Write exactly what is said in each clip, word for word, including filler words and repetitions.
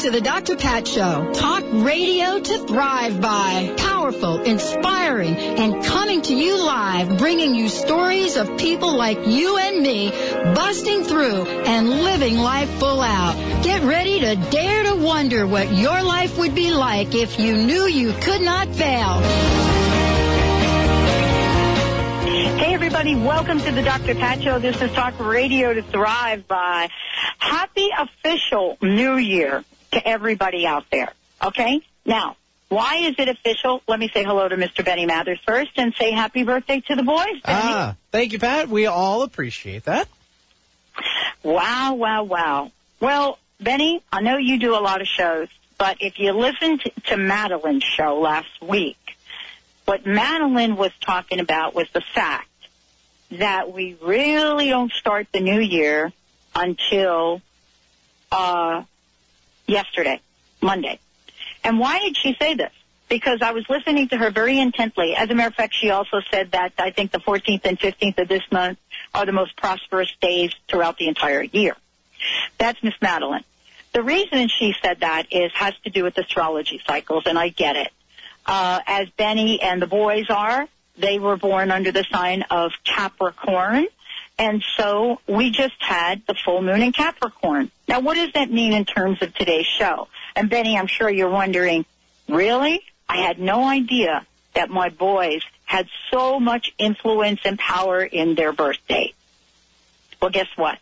to the Doctor Pat Show. Talk radio to thrive by. Powerful, inspiring, and coming to you live, bringing you stories of people like you and me busting through and living life full out. Get ready to dare to wonder what your life would be like if you knew you could not fail. Hey, everybody. Welcome to the Doctor Pat Show. This is Talk Radio to Thrive by. Happy official New Year to everybody out there, okay? Now, why is it official? Let me say hello to Mister Benny Mathers first and say happy birthday to the boys, Benny. Ah, thank you, Pat. We all appreciate that. Wow, wow, wow. Well, Benny, I know you do a lot of shows, but if you listened to, to Madeline's show last week, what Madeline was talking about was the fact that we really don't start the new year until uh, yesterday, Monday. And why did she say this? Because I was listening to her very intently. As a matter of fact, she also said that I think the fourteenth and fifteenth of this month are the most prosperous days throughout the entire year. That's Miss Madeline. The reason she said that is has to do with astrology cycles, and I get it. Uh, as Benny and the boys are, they were born under the sign of Capricorn, and so we just had the full moon in Capricorn. Now, what does that mean in terms of today's show? And, Benny, I'm sure you're wondering, really? I had no idea that my boys had so much influence and power in their birthday. Well, guess what?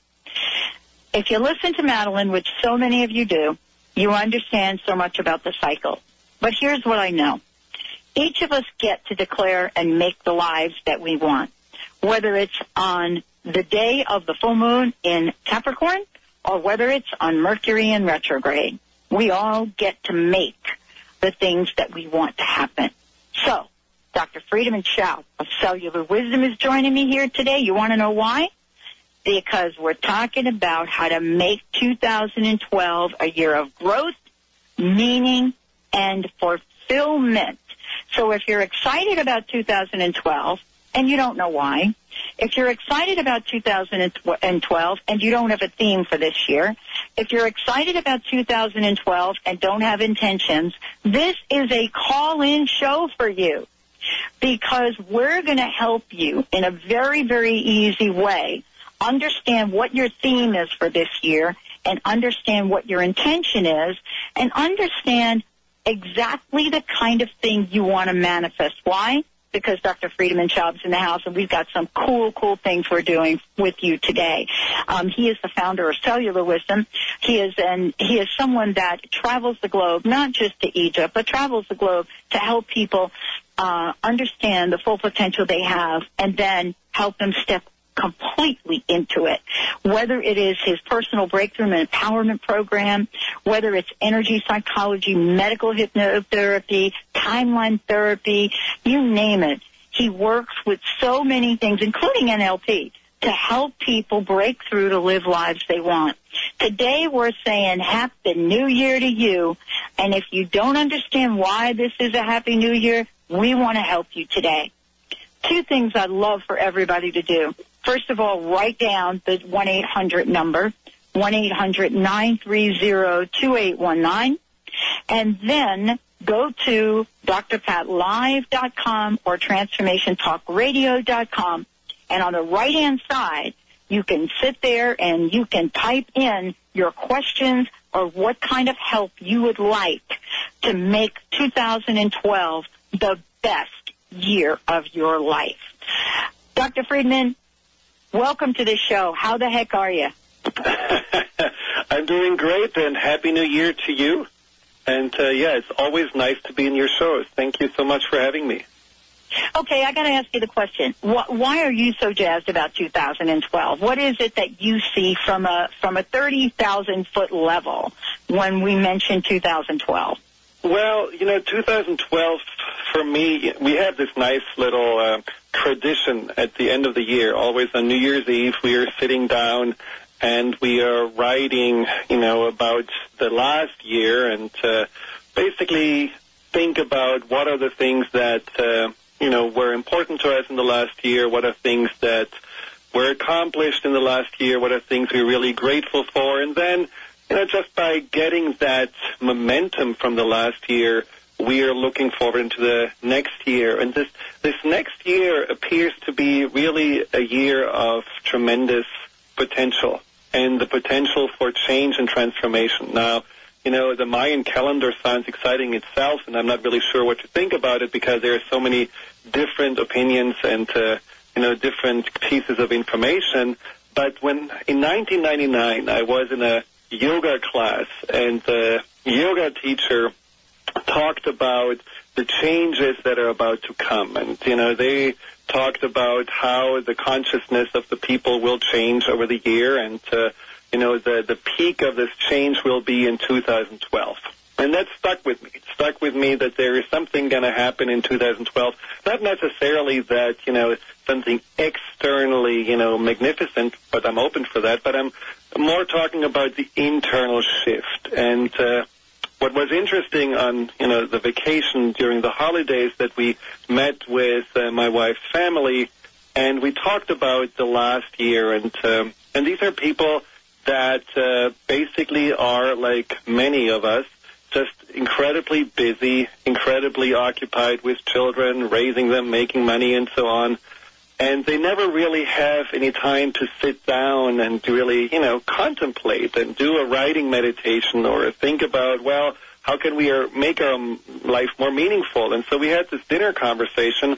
If you listen to Madeline, which so many of you do, you understand so much about the cycle. But here's what I know. Each of us get to declare and make the lives that we want, whether it's on the day of the full moon in Capricorn or whether it's on Mercury in retrograde. We all get to make the things that we want to happen. So, Doctor Friedemann Schaub of Cellular Wisdom is joining me here today. You want to know why? Because we're talking about how to make two thousand twelve a year of growth, meaning, and fulfillment. So if you're excited about two thousand twelve and you don't know why, if you're excited about two thousand twelve and you don't have a theme for this year, if you're excited about two thousand twelve and don't have intentions, this is a call-in show for you because we're going to help you in a very, very easy way understand what your theme is for this year and understand what your intention is and understand exactly the kind of thing you want to manifest. Why? Because Doctor Friedemann Schaub's in the house, and we've got some cool, cool things we're doing with you today. Um, he is the founder of Cellular Wisdom. He is an, he is someone that travels the globe, not just to Egypt, but travels the globe to help people uh, understand the full potential they have and then help them step completely into it, whether it is his personal breakthrough and empowerment program, whether it's energy psychology, medical hypnotherapy, timeline therapy, you name it. He works with so many things, including N L P, to help people break through to live lives they want. Today we're saying Happy New Year to you, and if you don't understand why this is a Happy New Year, we want to help you today. Two things I'd love for everybody to do. First of all, write down the one eight hundred number, one eight hundred nine three zero two eight one nine, and then go to D R pat live dot com or transformation talk radio dot com, and on the right-hand side, you can sit there and you can type in your questions or what kind of help you would like to make two thousand twelve the best year of your life. Doctor Friedemann, welcome to the show. How the heck are you? I'm doing great, and Happy New Year to you. And, uh, yeah, it's always nice to be in your shows. Thank you so much for having me. Okay, I got to ask you the question. Why are you so jazzed about two thousand twelve? What is it that you see from a from a thirty thousand foot level when we mention two thousand twelve? Well, you know, two thousand twelve, for me, we have this nice little uh, tradition at the end of the year. Always on New Year's Eve, we are sitting down and we are writing, you know, about the last year and uh, basically think about what are the things that, uh, you know, were important to us in the last year, what are things that were accomplished in the last year, what are things we're really grateful for, and then you know, just by getting that momentum from the last year, we are looking forward into the next year. And this, this next year appears to be really a year of tremendous potential and the potential for change and transformation. Now, you know, the Mayan calendar sounds exciting itself, and I'm not really sure what to think about it because there are so many different opinions and, uh, you know, different pieces of information. But when, in nineteen ninety-nine, I was in a yoga class, and the yoga teacher talked about the changes that are about to come. And, you know, they talked about how the consciousness of the people will change over the year, and, uh, you know, the, the peak of this change will be in two thousand twelve. And that stuck with me. It stuck with me that there is something going to happen in two thousand twelve. Not necessarily that, you know, something externally, you know, magnificent, but I'm open for that. But I'm more talking about the internal shift. And uh, what was interesting on, you know, the vacation during the holidays that we met with uh, my wife's family, and we talked about the last year. And um, and these are people that uh, basically are, like many of us, just incredibly busy, incredibly occupied with children, raising them, making money, and so on. And they never really have any time to sit down and to really, you know, contemplate and do a writing meditation or think about, well, how can we make our life more meaningful? And so we had this dinner conversation,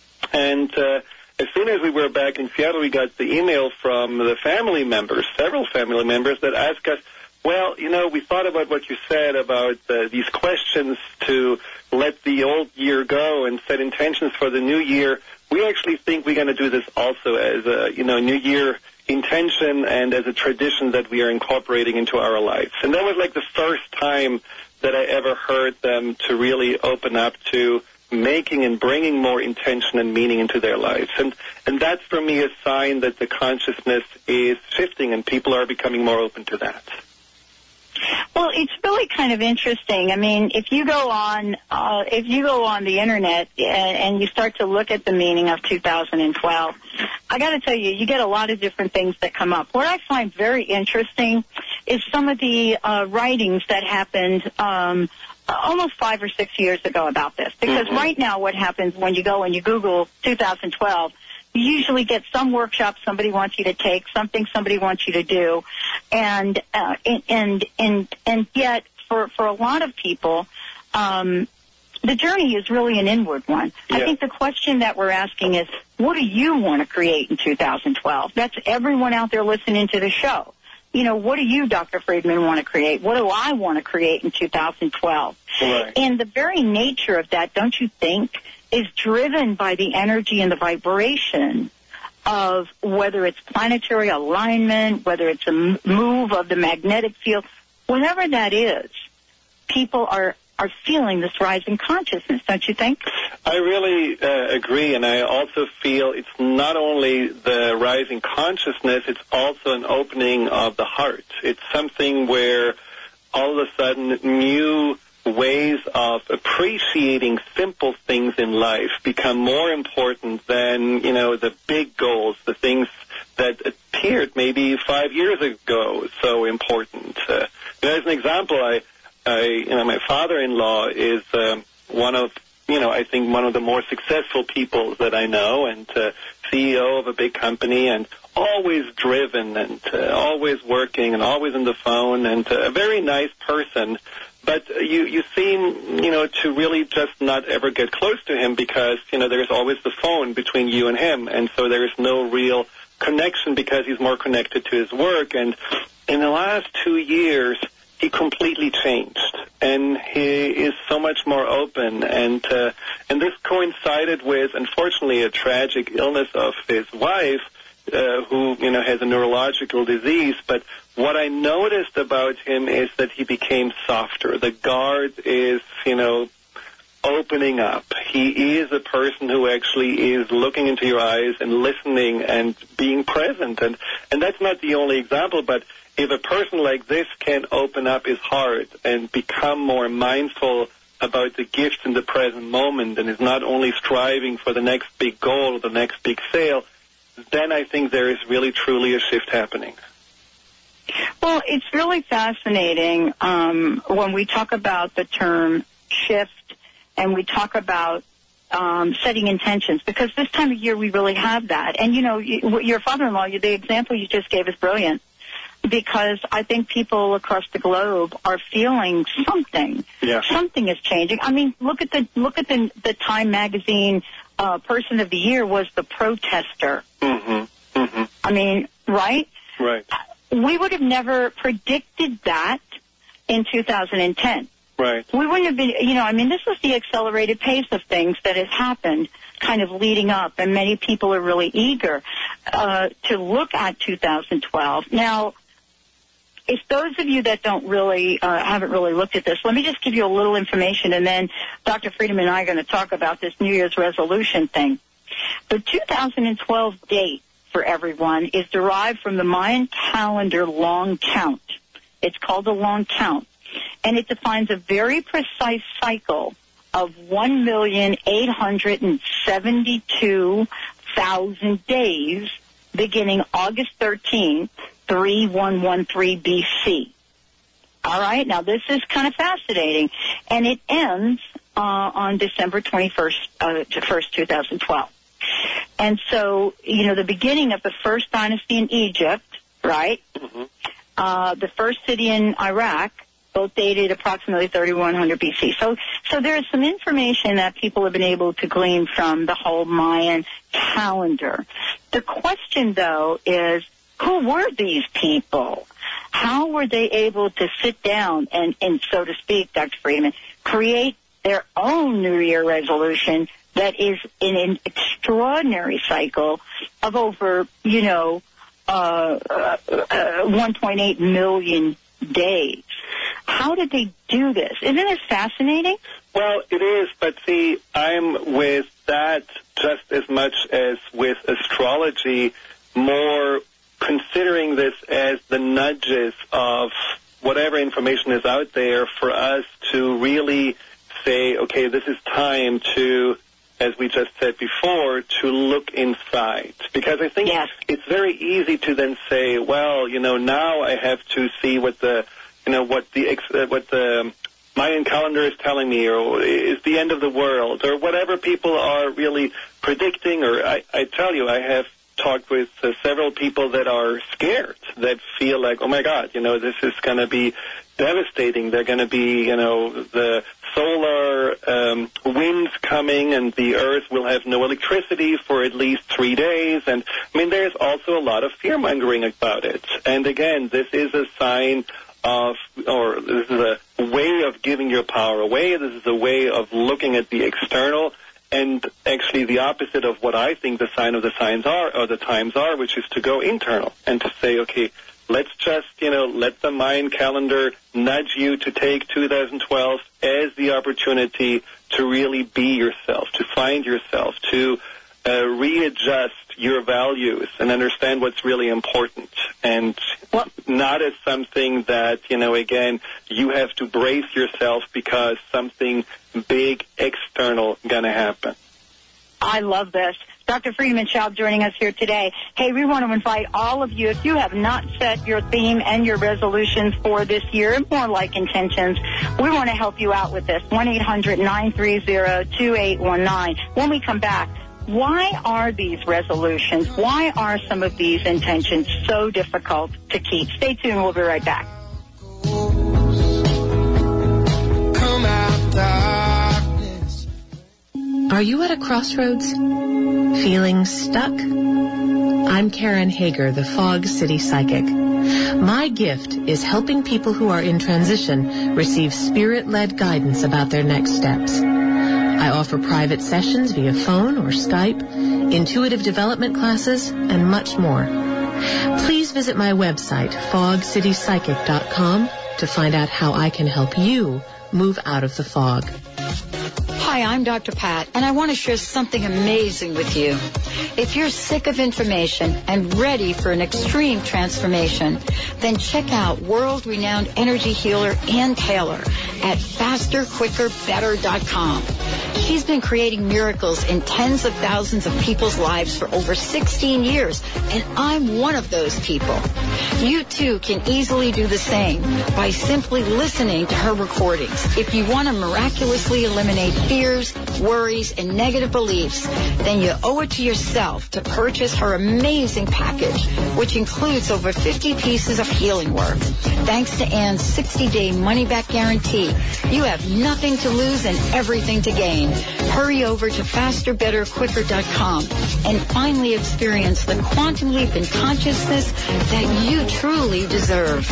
and uh, as soon as we were back in Seattle, we got the email from the family members, several family members, that asked us, well, you know, we thought about what you said about uh, these questions to let the old year go and set intentions for the new year. We actually think we're going to do this also as a, you know, New Year intention and as a tradition that we are incorporating into our lives. And that was like the first time that I ever heard them to really open up to making and bringing more intention and meaning into their lives. And and that's, for me, a sign that the consciousness is shifting and people are becoming more open to that. Well, it's really kind of interesting. I mean, if you go on, uh, if you go on the internet and, and you start to look at the meaning of two thousand twelve, I got to tell you, you get a lot of different things that come up. What I find very interesting is some of the uh, writings that happened um, almost five or six years ago about this. Because mm-hmm. right now, what happens when you go and you Google two thousand twelve? You usually get some workshop somebody wants you to take, something somebody wants you to do, and uh, and and and yet for for a lot of people, um, the journey is really an inward one. Yeah. I think the question that we're asking is, what do you want to create in two thousand twelve? That's everyone out there listening to the show. You know, what do you, Doctor Friedman, want to create? What do I want to create in two thousand twelve? Right. And the very nature of that, don't you think, is driven by the energy and the vibration of whether it's planetary alignment, whether it's a move of the magnetic field, whatever that is, people are, are feeling this rise in consciousness, don't you think? I really uh, agree, and I also feel it's not only the rising consciousness, it's also an opening of the heart. It's something where all of a sudden new ways of appreciating simple things in life become more important than, you know, the big goals, the things that appeared maybe five years ago so important. Uh, you know, as an example, I, I, you know, my father-in-law is um, one of, you know, I think one of the more successful people that I know, and uh, C E O of a big company, and always driven and uh, always working and always on the phone, and uh, a very nice person. But you, you seem, you know, to really just not ever get close to him because, you know, there's always the phone between you and him. And so there is no real connection because he's more connected to his work. And in the last two years, he completely changed. And he is so much more open. And, uh, and this coincided with, unfortunately, a tragic illness of his wife, uh, who, you know, has a neurological disease. But what I noticed about him is that he became softer. The guard is, you know, opening up. He is a person who actually is looking into your eyes and listening and being present. And, and that's not the only example, but if a person like this can open up his heart and become more mindful about the gifts in the present moment and is not only striving for the next big goal or the next big sale, then I think there is really truly a shift happening. Well, it's really fascinating um, when we talk about the term shift and we talk about um, setting intentions, because this time of year we really have that. And, you know, you, your father-in-law, the example you just gave is brilliant, because I think people across the globe are feeling something. Yeah. Something is changing. I mean, look at the look at the, the Time magazine uh, person of the year was the protester. Mm-hmm. Mm-hmm. I mean, right? Right. We would have never predicted that in two thousand ten. Right. We wouldn't have been, you know, I mean, this is the accelerated pace of things that has happened kind of leading up, and many people are really eager uh, to look at two thousand twelve. Now, if those of you that don't really, uh, haven't really looked at this, let me just give you a little information, and then Doctor Friedman and I are going to talk about this New Year's resolution thing. The two thousand twelve date for everyone is derived from the Mayan calendar long count. It's called the long count, and it defines a very precise cycle of one million eight hundred seventy-two thousand days beginning August thirteenth, three one one three B C. All right, now this is kind of fascinating, and it ends uh, on December twenty-first, uh, first, two thousand twelve. And so, you know, the beginning of the first dynasty in Egypt, right, Mm-hmm. uh, the first city in Iraq, both dated approximately thirty-one hundred B C. So, so there is some information that people have been able to glean from the whole Mayan calendar. The question, though, is, who were these people? How were they able to sit down and, and so to speak, Doctor Friedman, create their own New Year resolution that is in an extraordinary cycle of over, you know, uh, uh, uh, one point eight million days? How did they do this? Isn't it fascinating? Well, it is, but see, I'm with that just as much as with astrology, more considering this as the nudges of whatever information is out there for us to really say, okay, this is time to, as we just said before, to look inside. Because I think yes. It's very easy to then say, well, you know, now I have to see what the, you know, what the, uh, what the Mayan calendar is telling me, or is the end of the world, or whatever people are really predicting. Or I, I tell you, I have talked with uh, several people that are scared, that feel like, oh my God, you know, this is going to be devastating. They're going to be, you know, the solar um, winds coming, and the earth will have no electricity for at least three days. And I mean, there's also a lot of fear-mongering about it. And again, this is a sign of, or this is a way of giving your power away. This is a way of looking at the external, and actually the opposite of what I think the sign of the signs are, or the times are, which is to go internal and to say, okay, let's just, you know, let the Mayan calendar nudge you to take two thousand twelve as the opportunity to really be yourself, to find yourself, to uh, readjust your values and understand what's really important, and well, not as something that, you know, again, you have to brace yourself because something big external gonna happen. I love this. Doctor Friedman Schaub joining us here today. Hey, we want to invite all of you, if you have not set your theme and your resolutions for this year, more like intentions, we want to help you out with this. one eight hundred nine three zero two eight one nine. When we come back, why are these resolutions, why are some of these intentions so difficult to keep? Stay tuned. We'll be right back. Come out darkness. Are you at a crossroads? Feeling stuck? I'm Karen Hager, the Fog City Psychic. My gift is helping people who are in transition receive spirit-led guidance about their next steps. I offer private sessions via phone or Skype, intuitive development classes, and much more. Please visit my website, fog city psychic dot com, to find out how I can help you move out of the fog. Hi, I'm Doctor Pat, and I want to share something amazing with you. If you're sick of information and ready for an extreme transformation, then check out world-renowned energy healer Ann Taylor at faster quicker better dot com. She's been creating miracles in tens of thousands of people's lives for over sixteen years, and I'm one of those people. You too can easily do the same by simply listening to her recordings. If you want to miraculously eliminate fears, worries, and negative beliefs, then you owe it to yourself to purchase her amazing package, which includes over fifty pieces of healing work. Thanks to Ann's sixty-day money-back guarantee, you have nothing to lose and everything to gain. Hurry over to faster better quicker dot com and finally experience the quantum leap in consciousness that you truly deserve.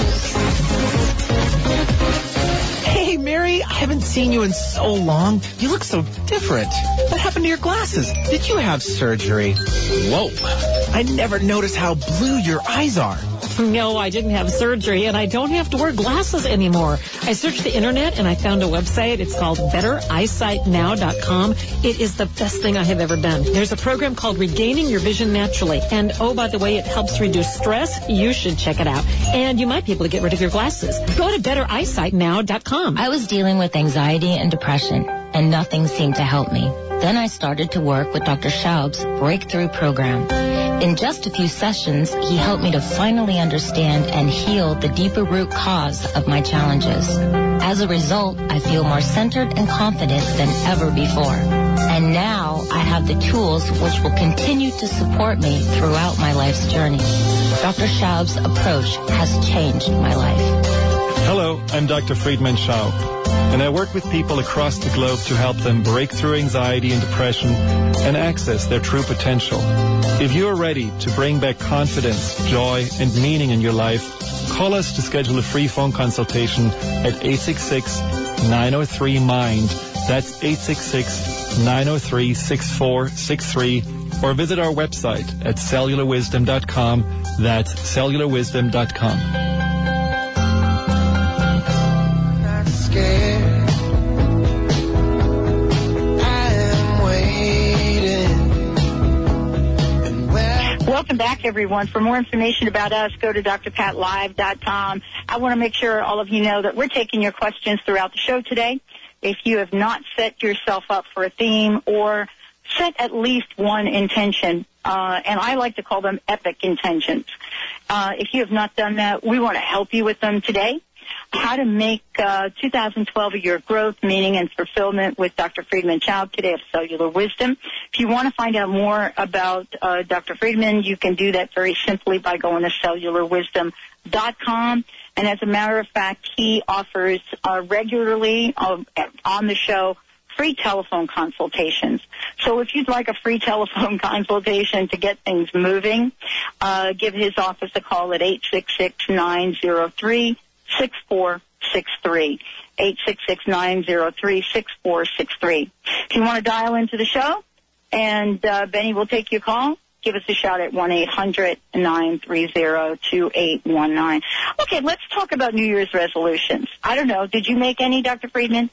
Hey, Mary, I haven't seen you in so long. You look so different. What happened to your glasses? Did you have surgery? Whoa. I never noticed how blue your eyes are. No, I didn't have surgery, and I don't have to wear glasses anymore. I searched the internet, and I found a website. It's called better eyesight now dot com. It is the best thing I have ever done. There's a program called Regaining Your Vision Naturally. And, oh, by the way, it helps reduce stress. You should check it out. And you might be able to get rid of your glasses. Go to better eyesight now dot com. I was dealing with anxiety and depression, and nothing seemed to help me. Then I started to work with Doctor Schaub's Breakthrough Program. In just a few sessions, he helped me to finally understand and heal the deeper root cause of my challenges. As a result, I feel more centered and confident than ever before. And now I have the tools which will continue to support me throughout my life's journey. Doctor Schaub's approach has changed my life. Hello, I'm Doctor Friedman Schaub, and I work with people across the globe to help them break through anxiety and depression and access their true potential. If you are ready to bring back confidence, joy, and meaning in your life, call us to schedule a free phone consultation at eight six six, nine oh three, MIND. That's eight six six, nine oh three, six four six three. Or visit our website at cellular wisdom dot com. That's cellular wisdom dot com. Welcome back, everyone. For more information about us, go to d r pat live dot com. I want to make sure all of you know that we're taking your questions throughout the show today. If you have not set yourself up for a theme or set at least one intention, uh, and I like to call them epic intentions. Uh, if you have not done that, we want to help you with them today. How to make uh, two thousand twelve a year of growth, meaning, and fulfillment with Doctor Friedman Schaub today of Cellular Wisdom. If you want to find out more about uh, Doctor Friedman, you can do that very simply by going to cellular wisdom dot com. And as a matter of fact, he offers uh, regularly uh, on the show free telephone consultations. So if you'd like a free telephone consultation to get things moving, uh, give his office a call at eight six six, nine oh three, six four six three. eight six six, nine oh three, six four six three. If you want to dial into the show, and uh, Benny will take your call, give us a shout at one eight hundred, nine three zero, two eight one nine. Okay, let's talk about New Year's resolutions. I don't know. Did you make any, Doctor Friedman?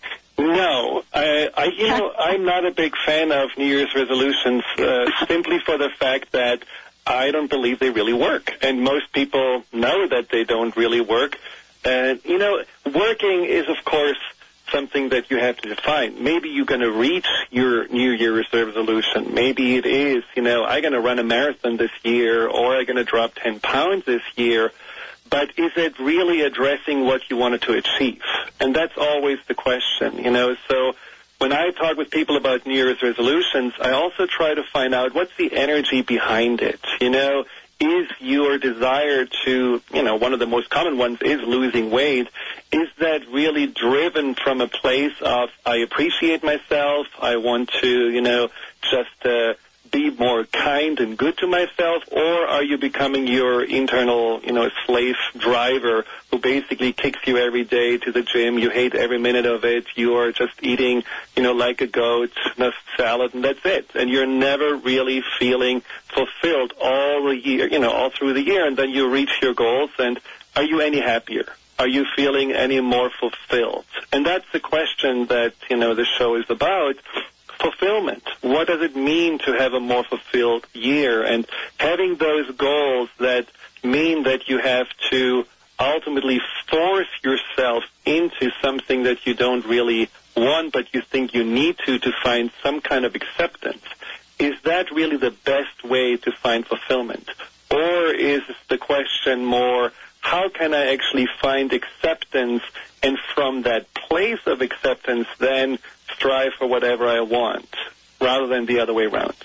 No, I, I, you know, I'm not a big fan of New Year's resolutions uh, simply for the fact that I don't believe they really work, and most people know that they don't really work. And, you know, working is, of course, something that you have to define. Maybe you're going to reach your New Year's resolution. Maybe it is, you know, I'm going to run a marathon this year, or I'm going to drop ten pounds this year. But is it really addressing what you wanted to achieve? And that's always the question, you know. So when I talk with people about New Year's resolutions, I also try to find out what's the energy behind it, you know. Is your desire to, you know, one of the most common ones is losing weight. Is that really driven from a place of, I appreciate myself, I want to, you know, just uh, be more kind and good to myself, or are you becoming your internal, you know, slave driver who basically kicks you every day to the gym, you hate every minute of it, you are just eating, you know, like a goat, no salad, and that's it. And you're never really feeling fulfilled all the year, you know, all through the year, and then you reach your goals, and are you any happier? Are you feeling any more fulfilled? And that's the question that, you know, the show is about. Fulfillment. What does it mean to have a more fulfilled year? And having those goals that mean that you have to ultimately force yourself into something that you don't really want, but you think you need to to find some kind of acceptance. Is that really the best way to find fulfillment? Or is the question more, how can I actually find acceptance, and from that place of acceptance then strive for whatever I want, rather than the other way around?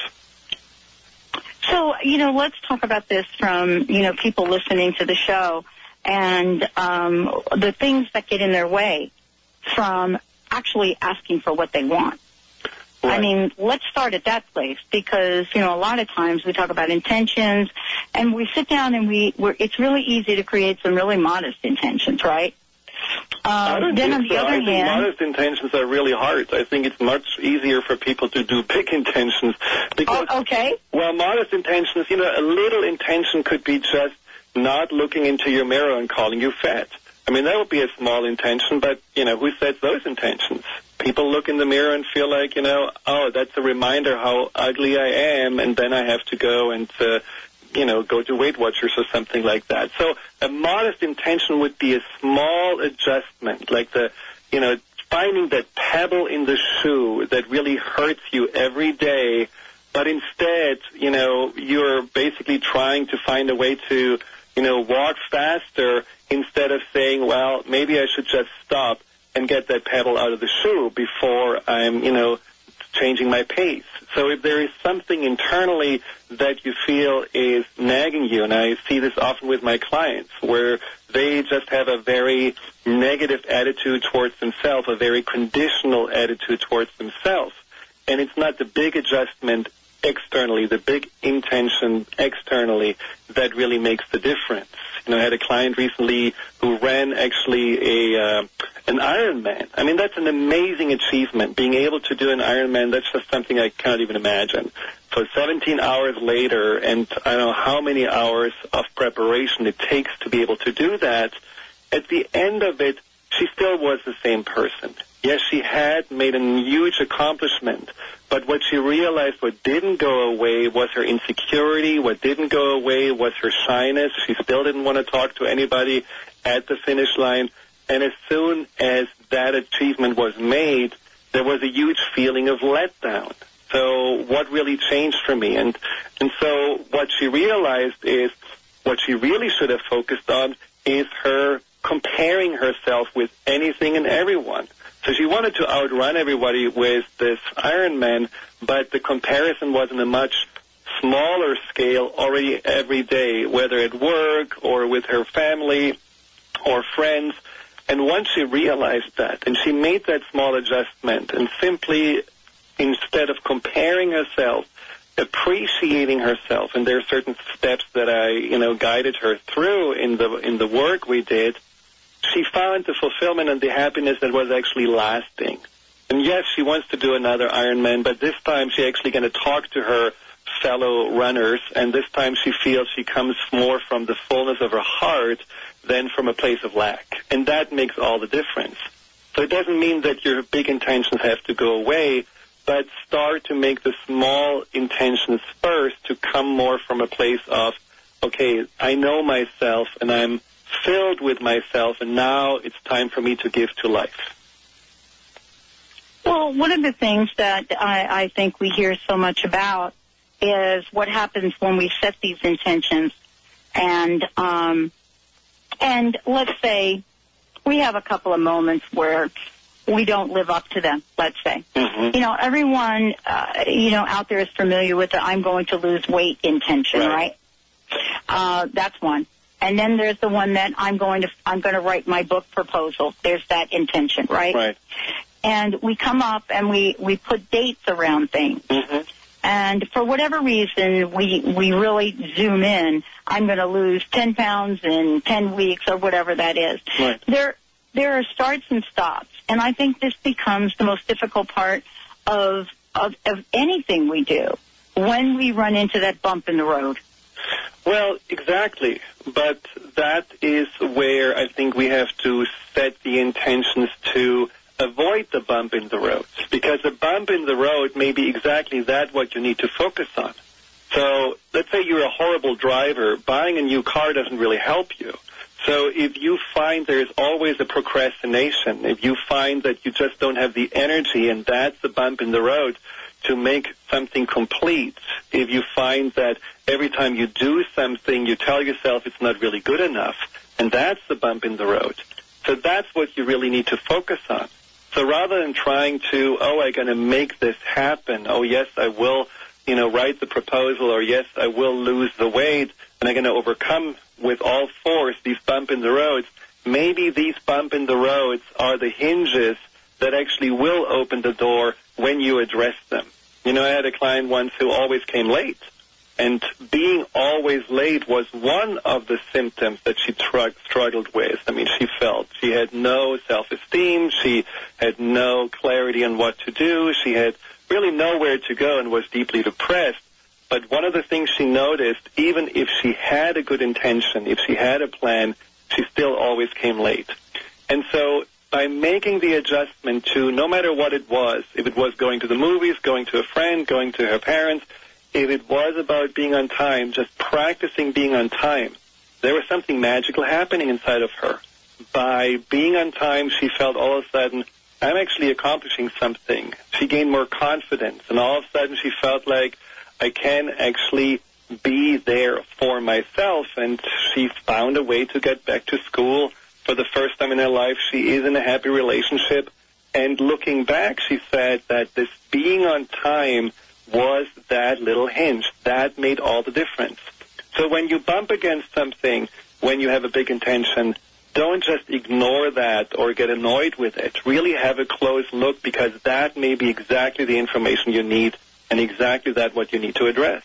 So, you know, let's talk about this from, you know, people listening to the show and um, the things that get in their way from actually asking for what they want. Right. I mean, let's start at that place because, you know, a lot of times we talk about intentions and we sit down and we, we're, it's really easy to create some really modest intentions, right? Uh, I don't then think on the so. other I think hand, modest intentions are really hard. I think it's much easier for people to do big intentions. Because, oh, okay. Well, modest intentions, you know, a little intention could be just not looking into your mirror and calling you fat. I mean, that would be a small intention, but, you know, who sets those intentions? People look in the mirror and feel like, you know, oh, that's a reminder how ugly I am, and then I have to go and, uh, you know, go to Weight Watchers or something like that. So a modest intention would be a small adjustment, like the, you know, finding that pebble in the shoe that really hurts you every day, but instead, you know, you're basically trying to find a way to, you know, walk faster instead of saying, well, maybe I should just stop and get that pebble out of the shoe before I'm, you know, changing my pace. So if there is something internally that you feel is nagging you, and I see this often with my clients, where they just have a very negative attitude towards themselves, a very conditional attitude towards themselves, and it's not the big adjustment externally, the big intention externally that really makes the difference. You know, I had a client recently who ran actually a uh, an Ironman. I mean, that's an amazing achievement. Being able to do an Ironman, that's just something I can't even imagine. So seventeen hours later, and I don't know how many hours of preparation it takes to be able to do that, at the end of it, she still was the same person. Yes, she had made a huge accomplishment, but what she realized, what didn't go away was her insecurity. What didn't go away was her shyness. She still didn't want to talk to anybody at the finish line. And as soon as that achievement was made, there was a huge feeling of letdown. So what really changed for me? And and so what she realized is what she really should have focused on is her comparing herself with anything and everyone. So she wanted to outrun everybody with this Ironman, but the comparison was on a much smaller scale already every day, whether at work or with her family or friends. And once she realized that, and she made that small adjustment, and simply, instead of comparing herself, appreciating herself, and there are certain steps that I, you know, guided her through in the in the work we did, she found the fulfillment and the happiness that was actually lasting. And yes, she wants to do another Ironman, but this time she's actually going to talk to her fellow runners, and this time she feels she comes more from the fullness of her heart than from a place of lack. And that makes all the difference. So it doesn't mean that your big intentions have to go away, but start to make the small intentions first to come more from a place of, okay, I know myself and I'm filled with myself, and now it's time for me to give to life. Well, one of the things that I, I think we hear so much about is what happens when we set these intentions. And, um, and let's say we have a couple of moments where we don't live up to them, let's say. Mm-hmm. You know, everyone, uh, you know, out there is familiar with the I'm going to lose weight intention, right? right? Uh, that's one. And then there's the one that I'm going to I'm going to write my book proposal. There's that intention, right? Right. And we come up and we, we put dates around things. Mm-hmm. And for whatever reason, we we really zoom in. I'm going to lose ten pounds in ten weeks or whatever that is. Right. There there are starts and stops, and I think this becomes the most difficult part of of, of anything we do when we run into that bump in the road. Well, exactly. But that is where I think we have to set the intentions to avoid the bump in the road. Because the bump in the road may be exactly that what you need to focus on. So let's say you're a horrible driver. Buying a new car doesn't really help you. So if you find there's always a procrastination, if you find that you just don't have the energy and that's the bump in the road to make something complete, if you find that every time you do something you tell yourself it's not really good enough, and that's the bump in the road. So that's what you really need to focus on. So rather than trying to, oh, I'm going to make this happen, oh, yes, I will, you know, write the proposal, or yes, I will lose the weight, and I'm going to overcome with all force these bump in the roads, maybe these bump in the roads are the hinges that actually will open the door when you address them. You know, I had a client once who always came late, and being always late was one of the symptoms that she tr- struggled with. I mean, she felt she had no self-esteem, she had no clarity on what to do, she had really nowhere to go and was deeply depressed. But one of the things she noticed, even if she had a good intention, if she had a plan, she still always came late. And so by making the adjustment to, no matter what it was, if it was going to the movies, going to a friend, going to her parents, if it was about being on time, just practicing being on time, there was something magical happening inside of her. By being on time, she felt all of a sudden, I'm actually accomplishing something. She gained more confidence, and all of a sudden she felt like, I can actually be there for myself, and she found a way to get back to school. For the first time in her life, she is in a happy relationship, and looking back, she said that this being on time was that little hinge. That made all the difference. So when you bump against something, when you have a big intention, don't just ignore that or get annoyed with it. Really have a close look, because that may be exactly the information you need, and exactly that what you need to address.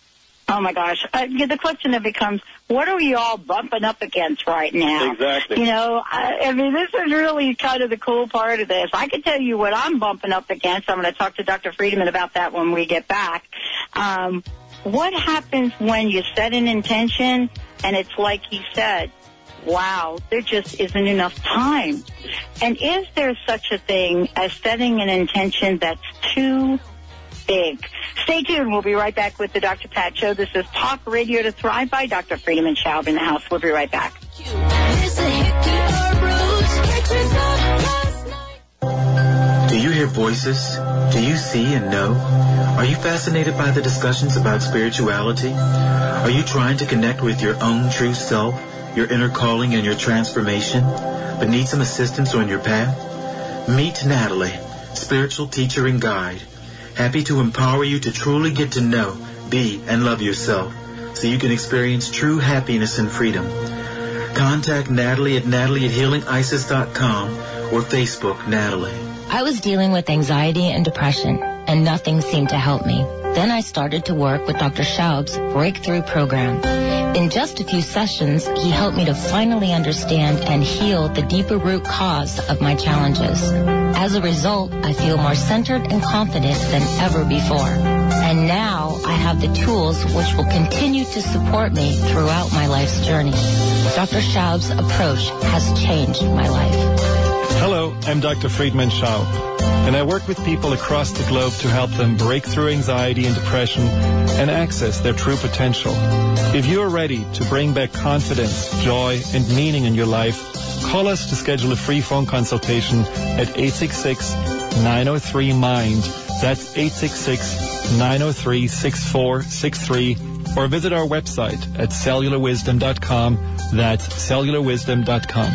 Oh, my gosh. Uh, the question then becomes, what are we all bumping up against right now? Exactly. You know, I, I mean, this is really kind of the cool part of this. I can tell you what I'm bumping up against. I'm going to talk to Doctor Friedman about that when we get back. Um, what happens when you set an intention and it's like he said, wow, there just isn't enough time? And is there such a thing as setting an intention that's too big? Stay tuned. We'll be right back with the Doctor Pat Show. This is Talk Radio to Thrive by Doctor Friedemann Schaub in the house. We'll be right back. Do you hear voices? Do you see and know? Are you fascinated by the discussions about spirituality? Are you trying to connect with your own true self, your inner calling, and your transformation, but need some assistance on your path? Meet Natalie, spiritual teacher and guide. Happy to empower you to truly get to know, be, and love yourself so you can experience true happiness and freedom. Contact Natalie at natalie at healing isis dot com or Facebook Natalie. I was dealing with anxiety and depression, and nothing seemed to help me. Then I started to work with Doctor Schaub's Breakthrough Program. In just a few sessions, he helped me to finally understand and heal the deeper root cause of my challenges. As a result, I feel more centered and confident than ever before. And now I have the tools which will continue to support me throughout my life's journey. Doctor Schaub's approach has changed my life. Hello, I'm Doctor Friedemann Schaub, and I work with people across the globe to help them break through anxiety and depression and access their true potential. If you are ready to bring back confidence, joy, and meaning in your life, call us to schedule a free phone consultation at eight six six, nine oh three, MIND. That's eight six six, nine oh three, six four six three. Or visit our website at cellular wisdom dot com. That's cellular wisdom dot com.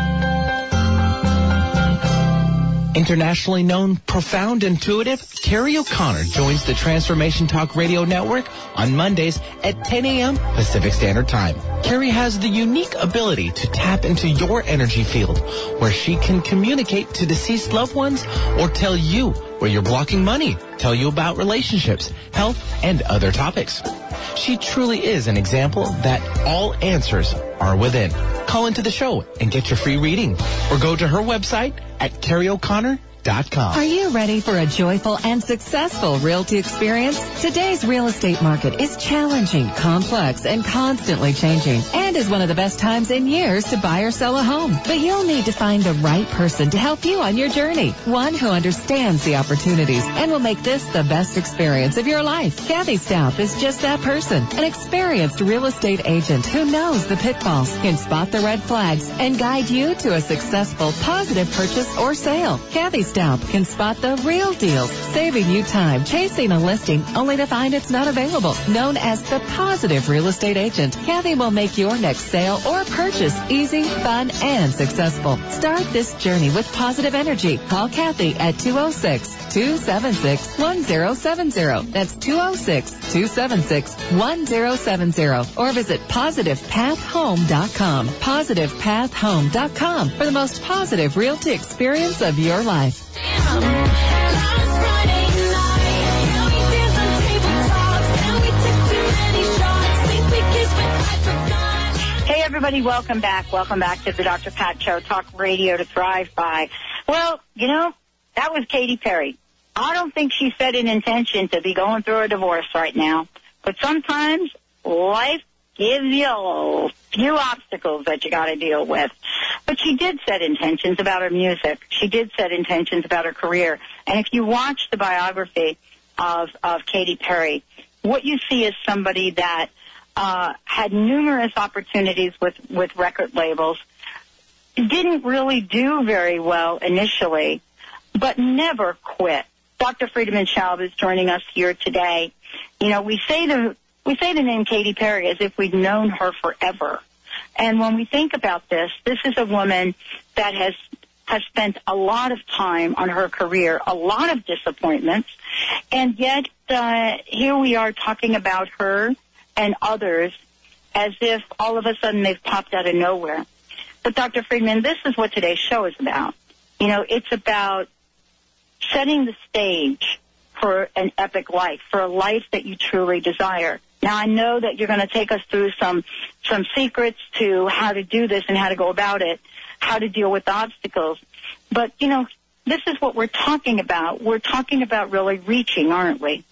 Internationally known, profound, intuitive, Terry O'Connor joins the Transformation Talk Radio Network on Mondays at ten a.m. Pacific Standard Time. Terry has the unique ability to tap into your energy field, where she can communicate to deceased loved ones or tell you where you're blocking money, tell you about relationships, health, and other topics. She truly is an example that all answers are within. Call into the show and get your free reading, or go to her website at terry o'connor dot com. Are you ready for a joyful and successful realty experience? Today's real estate market is challenging, complex, and constantly changing, and is one of the best times in years to buy or sell a home. But you'll need to find the right person to help you on your journey, one who understands the opportunities and will make this the best experience of your life. Kathy Staup is just that person, an experienced real estate agent who knows the pitfalls, can spot the red flags, and guide you to a successful, positive purchase or sale. Kathy Staup can spot the real deals, saving you time chasing a listing only to find it's not available. Known as the positive real estate agent, Kathy will make your next sale or purchase easy, fun, and successful. Start this journey with positive energy. Call Kathy at two oh six, two seven six, one oh seven oh. That's two oh six, two seven six, one oh seven oh. Or visit positive path home dot com. positive path home dot com for the most positive realty experience of your life. Hey, everybody, welcome back. Welcome back to the Doctor Pat Show, talk radio to thrive by. Well, you know, that was Katy Perry. I don't think she set an intention to be going through a divorce right now, but sometimes life gives you a few obstacles that you got to deal with. But she did set intentions about her music. She did set intentions about her career. And if you watch the biography of, of Katy Perry, what you see is somebody that uh, had numerous opportunities with, with record labels, didn't really do very well initially, but never quit. Doctor Friedemann Schaub is joining us here today. You know, we say the we say the name Katy Perry as if we'd known her forever. And when we think about this, this is a woman that has has spent a lot of time on her career, a lot of disappointments, and yet uh, here we are talking about her and others as if all of a sudden they've popped out of nowhere. But Doctor Friedemann, this is what today's show is about. You know, it's about setting the stage for an epic life, for a life that you truly desire. Now, I know that you're going to take us through some some secrets to how to do this and how to go about it, how to deal with obstacles. But, you know, this is what we're talking about. We're talking about really reaching, aren't we?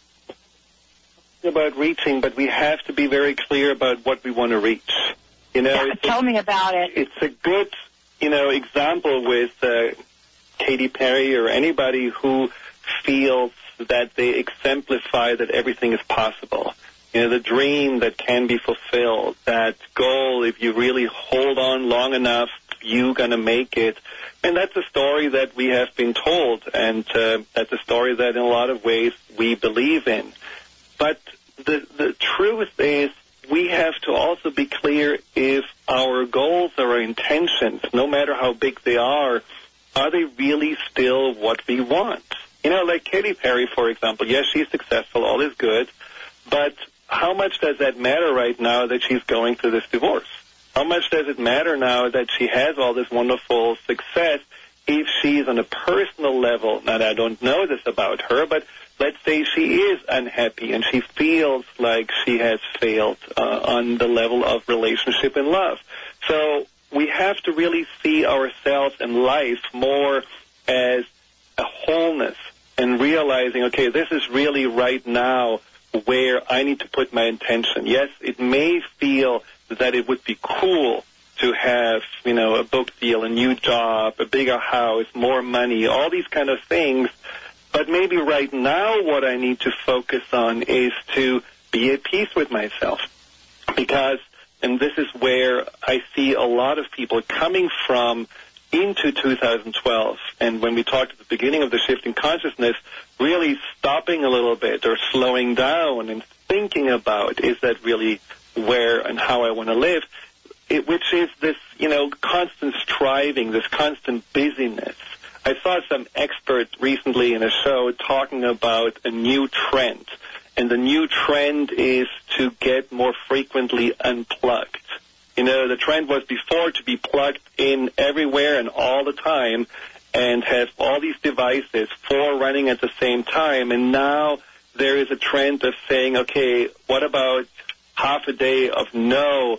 About reaching, but we have to be very clear about what we want to reach. You know, yeah, tell me about it. It's a good, you know, example with uh, Katy Perry or anybody who feels that they exemplify that everything is possible. You know, the dream that can be fulfilled, that goal, if you really hold on long enough, you're going to make it. And that's a story that we have been told, and uh, that's a story that in a lot of ways we believe in. But the the truth is we have to also be clear if our goals or our intentions, no matter how big they are, are they really still what we want? You know, like Katy Perry, for example, yes, she's successful, all is good, but how much does that matter right now that she's going through this divorce? How much does it matter now that she has all this wonderful success if she's on a personal level? Now, I don't know this about her, but let's say she is unhappy and she feels like she has failed uh, on the level of relationship and love. So we have to really see ourselves and life more as a wholeness and realizing, okay, this is really right now where I need to put my intention. Yes, it may feel that it would be cool to have, you know, a book deal, a new job, a bigger house, more money, all these kind of things. But maybe right now what I need to focus on is to be at peace with myself. Because, and this is where I see a lot of people coming from into two thousand twelve, and when we talked at the beginning of the shift in consciousness, really stopping a little bit or slowing down and thinking about, is that really where and how I want to live, it, which is this, you know, constant striving, this constant busyness. I saw some expert recently in a show talking about a new trend, and the new trend is to get more frequently unplugged. You know, the trend was before to be plugged in everywhere and all the time and have all these devices, four running at the same time, and now there is a trend of saying, okay, what about half a day of no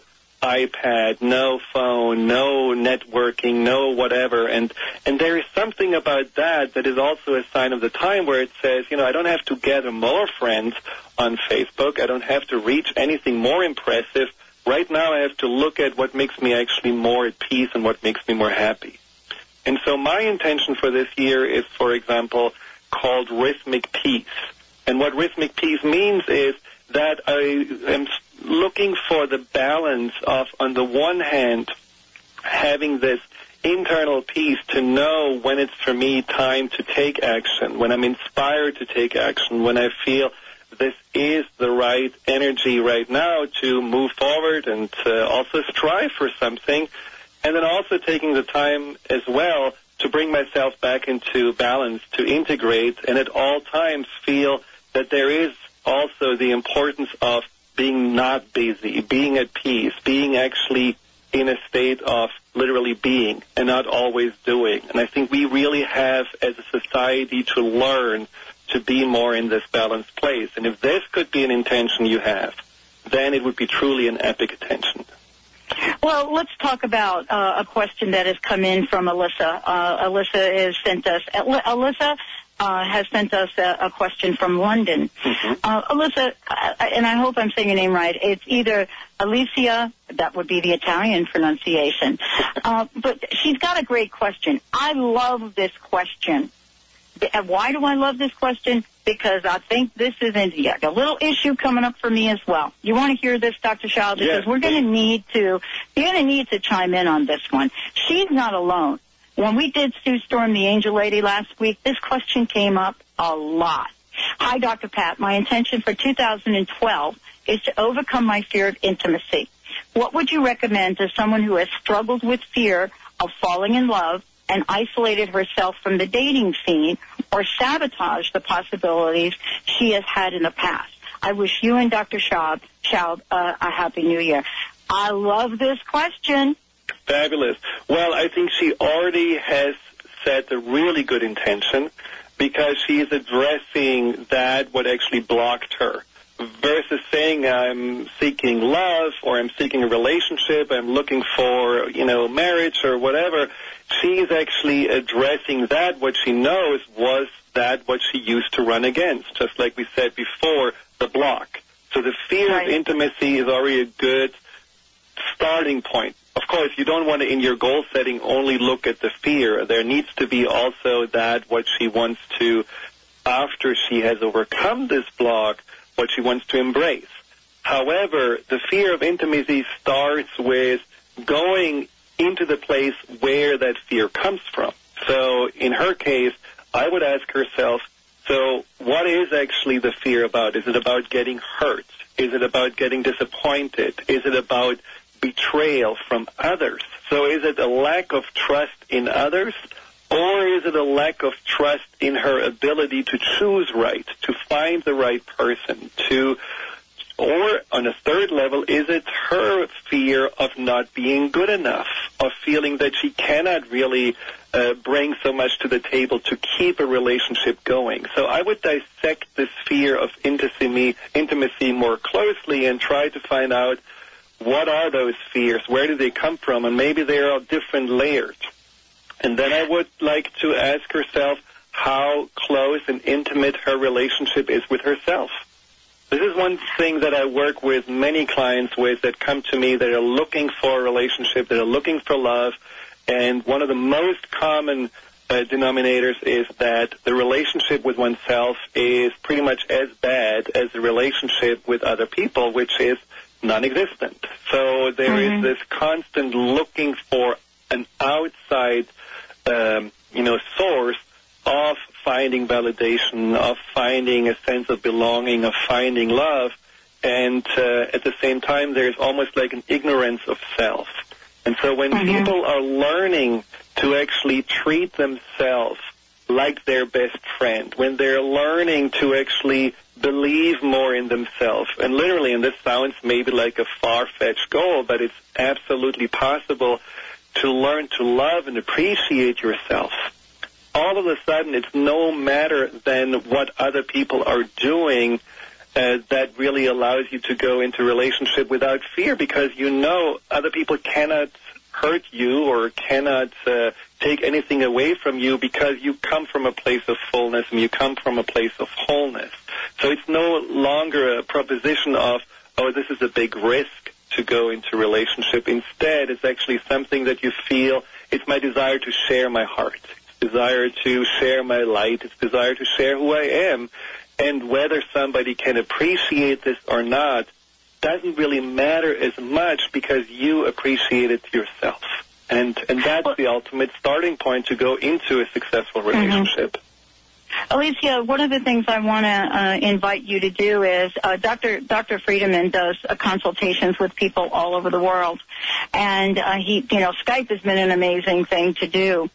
iPad, no phone, no networking, no whatever. And and there is something about that that is also a sign of the time where it says, you know, I don't have to gather more friends on Facebook. I don't have to reach anything more impressive. Right now I have to look at what makes me actually more at peace and what makes me more happy. And so my intention for this year is, for example, called Rhythmic Peace. And what Rhythmic Peace means is that I am looking for the balance of, on the one hand, having this internal peace to know when it's for me time to take action, when I'm inspired to take action, when I feel this is the right energy right now to move forward and to also strive for something, and then also taking the time as well to bring myself back into balance, to integrate, and at all times feel that there is also the importance of being not busy, being at peace, being actually in a state of literally being and not always doing. And I think we really have, as a society, to learn to be more in this balanced place. And if this could be an intention you have, then it would be truly an epic intention. Well, let's talk about uh, a question that has come in from Alyssa. Uh, Alyssa has sent us, uh, Alyssa uh, has sent us a, a question from London. Mm-hmm. Uh, Alyssa, uh, and I hope I'm saying your name right, it's either Alicia, that would be the Italian pronunciation, uh, but she's got a great question. I love this question. And why do I love this question? Because I think this is India. A little issue coming up for me as well. You want to hear this, Doctor Schaub? Because yes, we're going to need to, you're going to need to chime in on this one. She's not alone. When we did Sue Storm, the Angel Lady, last week, this question came up a lot. Hi, Doctor Pat. My intention for two thousand twelve is to overcome my fear of intimacy. What would you recommend to someone who has struggled with fear of falling in love and isolated herself from the dating scene or sabotaged the possibilities she has had in the past? I wish you and Doctor Schaub, Schaub uh, a Happy New Year. I love this question. Fabulous. Well, I think she already has set a really good intention because she is addressing that what actually blocked her versus saying I'm seeking love or I'm seeking a relationship, I'm looking for, you know, marriage or whatever. She's actually addressing that what she knows was that what she used to run against, just like we said before, the block. So the fear right. of intimacy is already a good starting point. Of course, you don't want to, in your goal setting, only look at the fear. There needs to be also that what she wants to, after she has overcome this block, what she wants to embrace. However, the fear of intimacy starts with going into the place where that fear comes from. So in her case, I would ask herself, so what is actually the fear about? Is it about getting hurt? Is it about getting disappointed? Is it about betrayal from others? So is it a lack of trust in others, or is it a lack of trust in her ability to choose right, to find the right person, to, or on a third level, is it her fear of not being good enough, of feeling that she cannot really uh, bring so much to the table to keep a relationship going? So I would dissect this fear of intimacy, intimacy more closely and try to find out what are those fears, where do they come from, and maybe they are different layers. And then I would like to ask herself how close and intimate her relationship is with herself. This is one thing that I work with many clients with that come to me that are looking for a relationship, that are looking for love, and one of the most common uh, denominators is that the relationship with oneself is pretty much as bad as the relationship with other people, which is non-existent. So there mm-hmm. is this constant looking for an outside, um, you know, source of finding validation, of finding a sense of belonging, of finding love, and uh, at the same time there's almost like an ignorance of self. And so when mm-hmm. people are learning to actually treat themselves like their best friend, when they're learning to actually believe more in themselves, and literally, and this sounds maybe like a far-fetched goal, but it's absolutely possible to learn to love and appreciate yourself. All of a sudden, it's no matter than what other people are doing uh, that really allows you to go into a relationship without fear, because you know other people cannot hurt you or cannot uh, take anything away from you, because you come from a place of fullness and you come from a place of wholeness. So it's no longer a proposition of, oh, this is a big risk to go into a relationship. Instead, it's actually something that you feel, it's my desire to share my heart. It's desire to share my light. It's desire to share who I am. And whether somebody can appreciate this or not doesn't really matter as much, because you appreciate it yourself. And and that's the ultimate starting point to go into a successful relationship. Mm-hmm. Alicia, one of the things I want to uh, invite you to do is uh, Doctor Doctor Friedemann does uh, consultations with people all over the world, and uh, he, you know, Skype has been an amazing thing to do.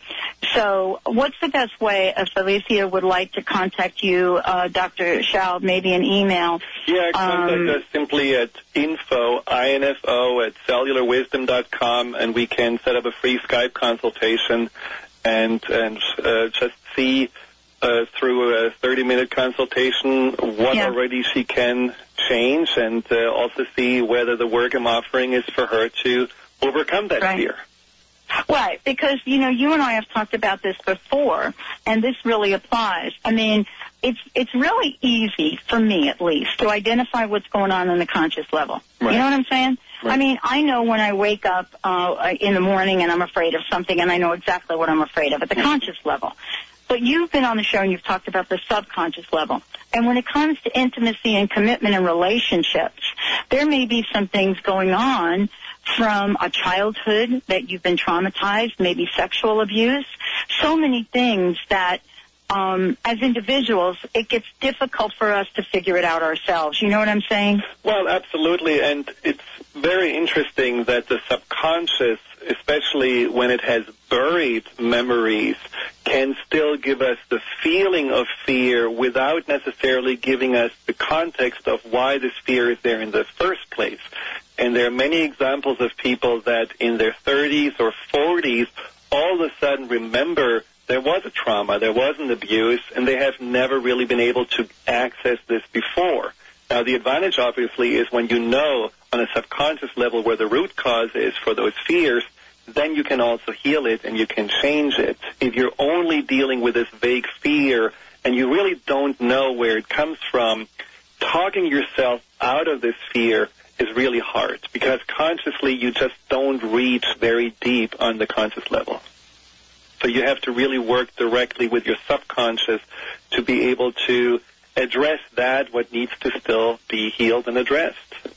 So, what's the best way if Alicia would like to contact you, uh, Doctor Schaub? Maybe an email. Yeah, contact um, us simply at info I N F O at cellular wisdom dot com, and we can set up a free Skype consultation and and uh, just see. Uh, through a thirty-minute consultation, what yeah. already she can change, and uh, also see whether the work I'm offering is for her to overcome that right. fear. Right, because, you know, you and I have talked about this before, and this really applies. I mean, it's it's really easy, for me at least, to identify what's going on on the conscious level. Right. You know what I'm saying? Right. I mean, I know when I wake up uh, in the morning and I'm afraid of something, and I know exactly what I'm afraid of at the conscious level. But you've been on the show and you've talked about the subconscious level. And when it comes to intimacy and commitment and relationships, there may be some things going on from a childhood that you've been traumatized, maybe sexual abuse, so many things that um, as individuals, it gets difficult for us to figure it out ourselves. You know what I'm saying? Well, absolutely. And it's very interesting that the subconscious, especially when it has buried memories, can still give us the feeling of fear without necessarily giving us the context of why this fear is there in the first place. And there are many examples of people that in their thirties or forties all of a sudden remember there was a trauma, there was an abuse, and they have never really been able to access this before. Now, the advantage, obviously, is when you know on a subconscious level where the root cause is for those fears, then you can also heal it and you can change it. If you're only dealing with this vague fear and you really don't know where it comes from, talking yourself out of this fear is really hard, because consciously you just don't reach very deep on the conscious level. So you have to really work directly with your subconscious to be able to address that, what needs to still be healed and addressed.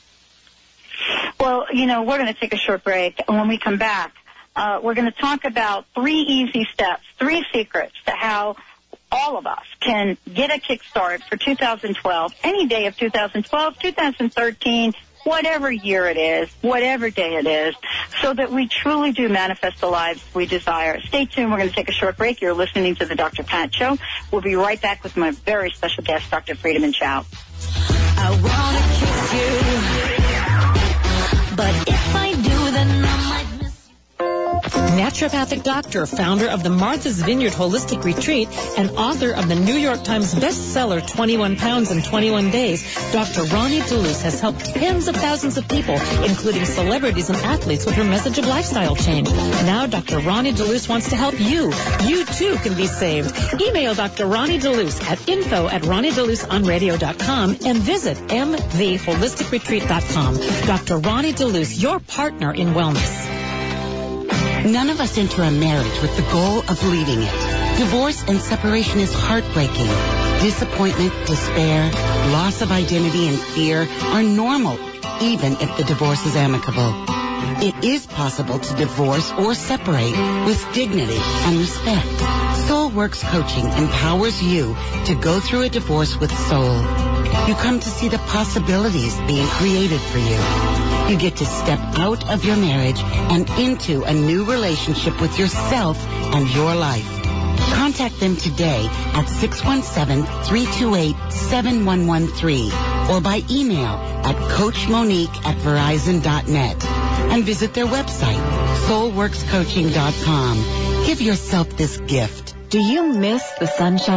Well, you know, we're going to take a short break, and when we come back, uh, we're going to talk about three easy steps, three secrets to how all of us can get a kickstart for two thousand twelve, any day of two thousand twelve, two thousand thirteen, whatever year it is, whatever day it is, so that we truly do manifest the lives we desire. Stay tuned. We're going to take a short break. You're listening to the Doctor Pat Show. We'll be right back with my very special guest, Doctor Friedemann Schaub. I want to kiss you, but if I do, then I might miss you. Naturopathic doctor, founder of the Martha's Vineyard Holistic Retreat, and author of the New York Times bestseller twenty-one pounds in twenty-one days, Doctor Ronnie DeLuce has helped tens of thousands of people, including celebrities and athletes, with her message of lifestyle change. Now Doctor Ronnie DeLuce wants to help you. You, too, can be saved. Email Doctor Ronnie DeLuce at info at ronnie deluce on radio dot com and visit m the holistic retreat dot com. Doctor Ronnie DeLuce, your partner in wellness. None of us enter a marriage with the goal of leaving it. Divorce and separation is heartbreaking. Disappointment, despair, loss of identity, and fear are normal, even if the divorce is amicable. It is possible to divorce or separate with dignity and respect. Soulworks Coaching empowers you to go through a divorce with soul. You come to see the possibilities being created for you. You get to step out of your marriage and into a new relationship with yourself and your life. Contact them today at six one seven, three two eight, seven one one three or by email at coach monique at verizon dot net and visit their website, soul works coaching dot com. Give yourself this gift. Do you miss the sunshine?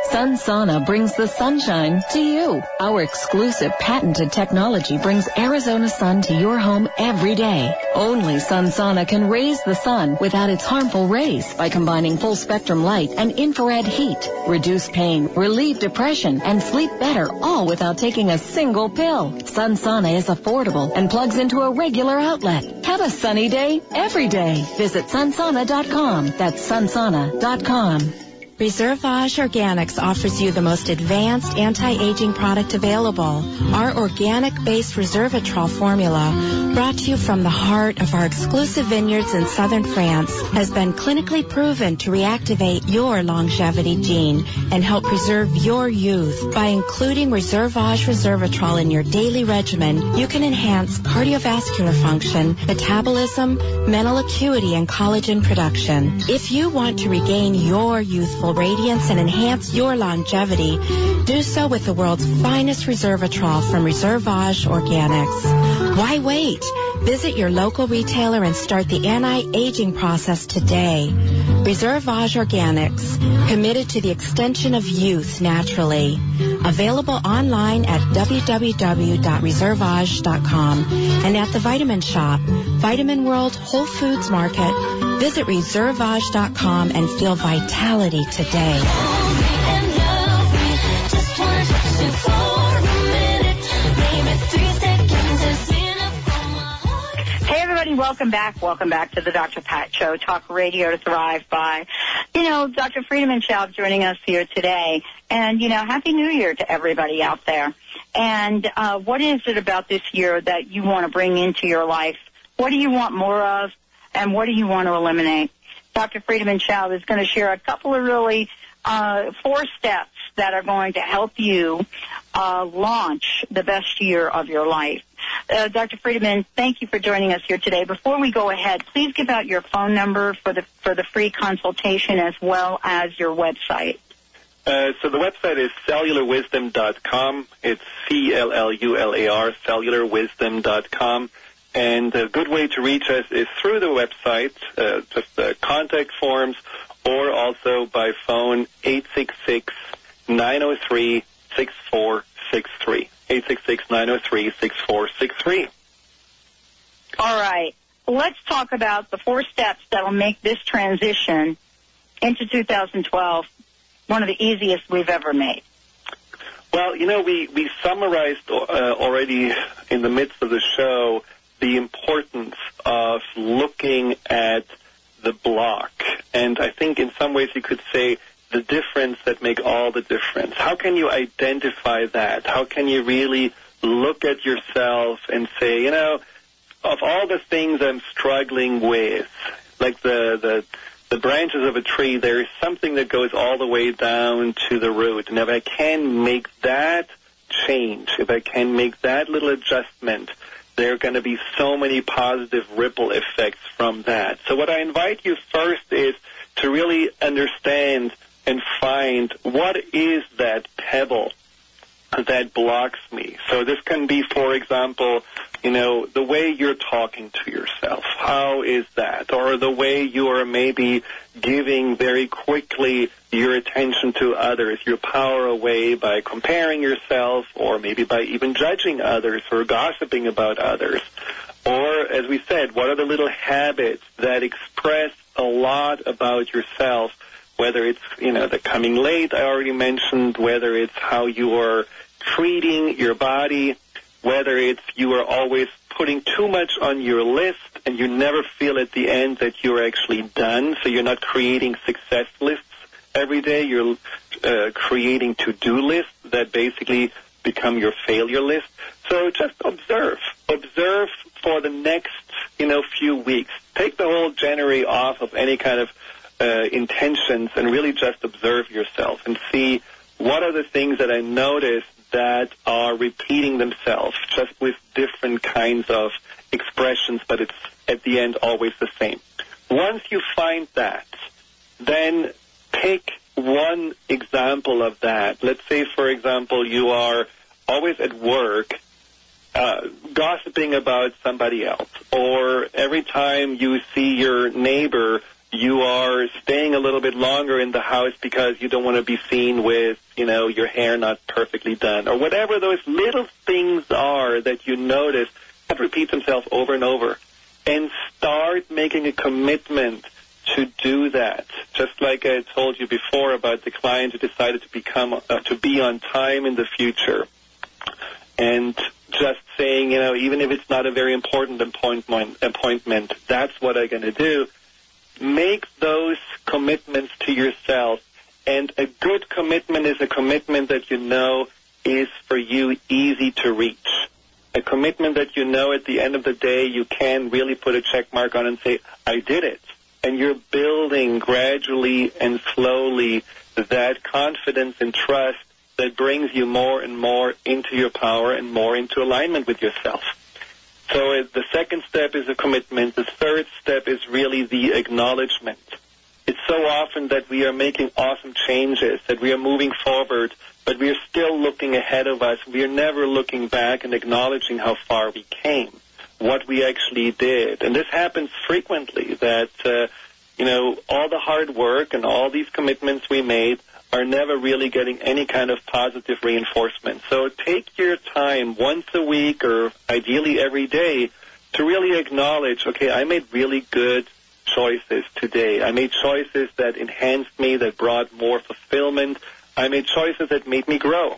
Sun Sauna brings the sunshine to you. Our exclusive patented technology brings Arizona sun to your home every day. Only Sun Sauna can raise the sun without its harmful rays by combining full spectrum light and infrared heat. Reduce pain, relieve depression, and sleep better, all without taking a single pill. Sun Sauna is affordable and plugs into a regular outlet. Have a sunny day every day. Visit sunsauna dot com. That's sunsauna dot com. Reservage Organics offers you the most advanced anti-aging product available. Our organic-based resveratrol formula, brought to you from the heart of our exclusive vineyards in southern France, has been clinically proven to reactivate your longevity gene and help preserve your youth. By including Reservage resveratrol in your daily regimen, you can enhance cardiovascular function, metabolism, mental acuity, and collagen production. If you want to regain your youthful radiance and enhance your longevity, do so with the world's finest resveratrol from Reservage Organics. Why wait? Visit your local retailer and start the anti-aging process today. Reservage Organics, committed to the extension of youth naturally. Available online at w w w dot reservage dot com and at the Vitamin Shop, Vitamin World, Whole Foods Market. Visit reservage dot com and feel vitality today. Hey everybody, welcome back. Welcome back to the Doctor Pat Show, Talk Radio to Thrive By. You know, Doctor Friedemann Schaub joining us here today. And, you know, Happy New Year to everybody out there. And uh, what is it about this year that you want to bring into your life? What do you want more of? And what do you want to eliminate? Doctor Friedemann Schaub is going to share a couple of really uh, four steps that are going to help you uh, launch the best year of your life. Uh, Doctor Friedemann, thank you for joining us here today. Before we go ahead, please give out your phone number for the for the free consultation as well as your website. Uh, so the website is cellular wisdom dot com. It's C L L U L A R, cellular wisdom dot com. And a good way to reach us is through the website, uh, just the contact forms, or also by phone, eight six six, nine oh three, six four six three. eight six six, nine oh three, six four six three. All right. Let's talk about the four steps that will make this transition into two thousand twelve one of the easiest we've ever made. Well, you know, we, we summarized uh, already in the midst of the show the importance of looking at the block. And I think in some ways you could say the difference that make all the difference. How can you identify that? How can you really look at yourself and say, you know, of all the things I'm struggling with, like the, the, the branches of a tree, there is something that goes all the way down to the root. And if I can make that change, if I can make that little adjustment, there are going to be so many positive ripple effects from that. So what I invite you first is to really understand and find what is that pebble that blocks me. So this can be, for example, you know, the way you're talking to yourself. How is that? Or the way you are maybe giving very quickly your attention to others, your power away by comparing yourself, or maybe by even judging others or gossiping about others. Or, as we said, what are the little habits that express a lot about yourself, whether it's, you know, the coming late I already mentioned, whether it's how you are treating your body, whether it's you are always putting too much on your list and you never feel at the end that you're actually done, so you're not creating success lists every day, you're uh, creating to-do lists that basically become your failure list. So just observe. Observe for the next, you know, few weeks. Take the whole January off of any kind of uh, intentions and really just observe yourself and see what are the things that I notice that are repeating themselves, just with different kinds of expressions, but it's at the end always the same. Once you find that, then pick one example of that. Let's say, for example, you are always at work uh, gossiping about somebody else, or every time you see your neighbor, you are staying a little bit longer in the house because you don't want to be seen with, you know, your hair not perfectly done, or whatever those little things are that you notice that repeat themselves over and over. And start making a commitment to do that. Just like I told you before about the client who decided to become uh, to be on time in the future. And just saying, you know, even if it's not a very important appointment, appointment, that's what I'm going to do. Make those commitments to yourself. And a good commitment is a commitment that you know is for you easy to reach. A commitment that you know at the end of the day you can really put a check mark on and say, I did it. And you're building gradually and slowly that confidence and trust that brings you more and more into your power and more into alignment with yourself. So uh, the second step is a commitment. The third step is really the acknowledgement. It's so often that we are making awesome changes, that we are moving forward, but we are still looking ahead of us. We are never looking back and acknowledging how far we came, what we actually did. And this happens frequently, that, uh, you know, all the hard work and all these commitments we made are never really getting any kind of positive reinforcement. So take your time once a week or ideally every day to really acknowledge, okay, I made really good choices today. I made choices that enhanced me, that brought more fulfillment. I made choices that made me grow.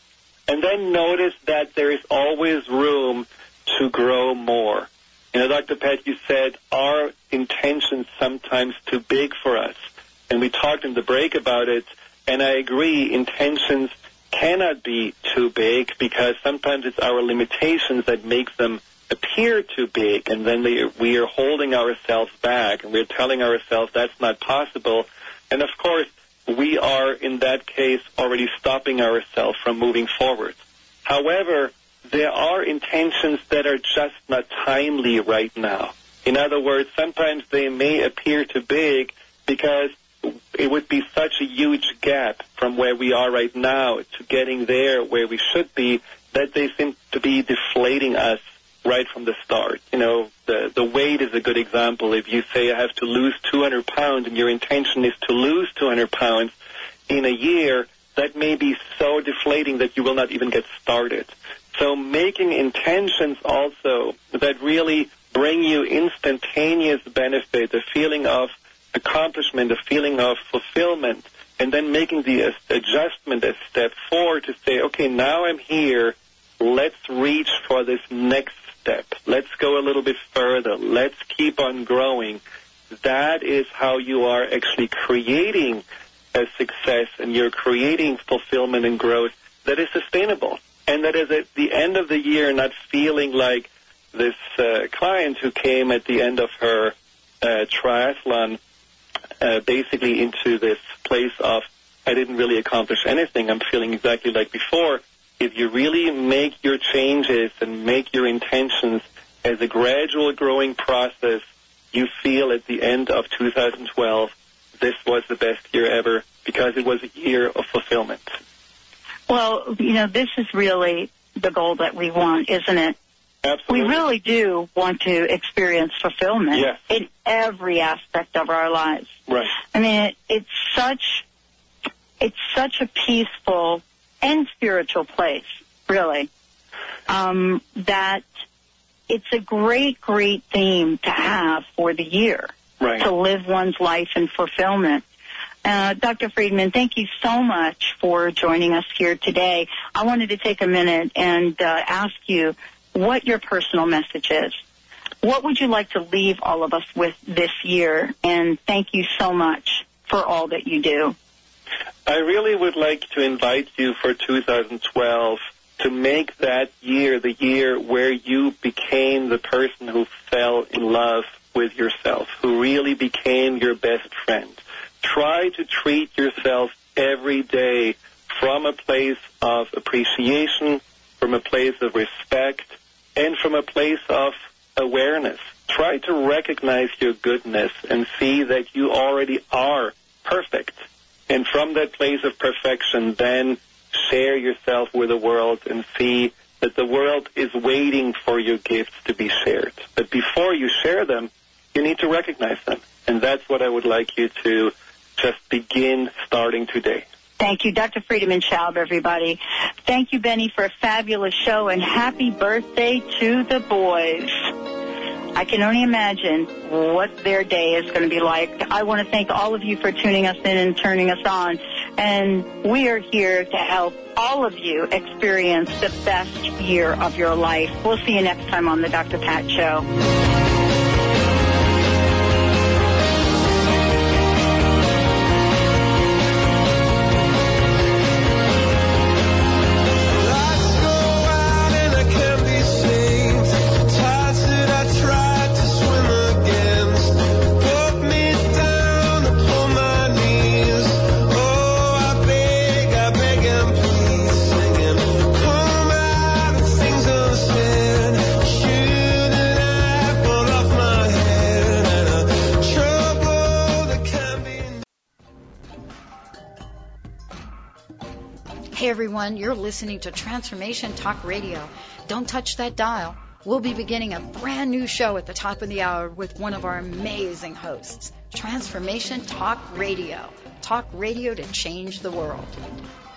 And then notice that there is always room to grow more. You know, Doctor Pat, you said our intentions sometimes too big for us. And we talked in the break about it. And I agree, intentions cannot be too big because sometimes it's our limitations that make them appear too big, and then they, we are holding ourselves back, and we're telling ourselves that's not possible. And, of course, we are, in that case, already stopping ourselves from moving forward. However, there are intentions that are just not timely right now. In other words, sometimes they may appear too big because it would be such a huge gap from where we are right now to getting there where we should be that they seem to be deflating us right from the start. You know, the, the weight is a good example. If you say I have to lose two hundred pounds and your intention is to lose two hundred pounds in a year, that may be so deflating that you will not even get started. So making intentions also that really bring you instantaneous benefit, a feeling of accomplishment, a feeling of fulfillment, and then making the adjustment as step four to say, okay, now I'm here, let's reach for this next step. Let's go a little bit further. Let's keep on growing. That is how you are actually creating a success, and you're creating fulfillment and growth that is sustainable. And that is at the end of the year not feeling like this uh, client who came at the end of her uh, triathlon Uh, basically into this place of, I didn't really accomplish anything. I'm feeling exactly like before. If you really make your changes and make your intentions as a gradual growing process, you feel at the end of two thousand twelve, this was the best year ever because it was a year of fulfillment. Well, you know, this is really the goal that we want, isn't it? Absolutely. We really do want to experience fulfillment yes. in every aspect of our lives. Right. I mean, it, it's such it's such a peaceful and spiritual place, really, um, that it's a great, great theme to have for the year, right. to live one's life in fulfillment. Uh, Doctor Friedman, thank you so much for joining us here today. I wanted to take a minute and uh, ask you what your personal message is. What would you like to leave all of us with this year? And thank you so much for all that you do. I really would like to invite you for two thousand twelve to make that year the year where you became the person who fell in love with yourself, who really became your best friend. Try to treat yourself every day from a place of appreciation, from a place of respect, and from a place of awareness. Try to recognize your goodness and see that you already are perfect. And from that place of perfection, then share yourself with the world and see that the world is waiting for your gifts to be shared. But before you share them, you need to recognize them. And that's what I would like you to just begin starting today. Thank you, Doctor Friedemann Schaub, everybody. Thank you, Benny, for a fabulous show, and happy birthday to the boys. I can only imagine what their day is going to be like. I want to thank all of you for tuning us in and turning us on. And we are here to help all of you experience the best year of your life. We'll see you next time on the Doctor Pat Show. Hey everyone, you're listening to Transformation Talk Radio. Don't touch that dial. We'll be beginning a brand new show at the top of the hour with one of our amazing hosts. Transformation Talk Radio. Talk radio to change the world.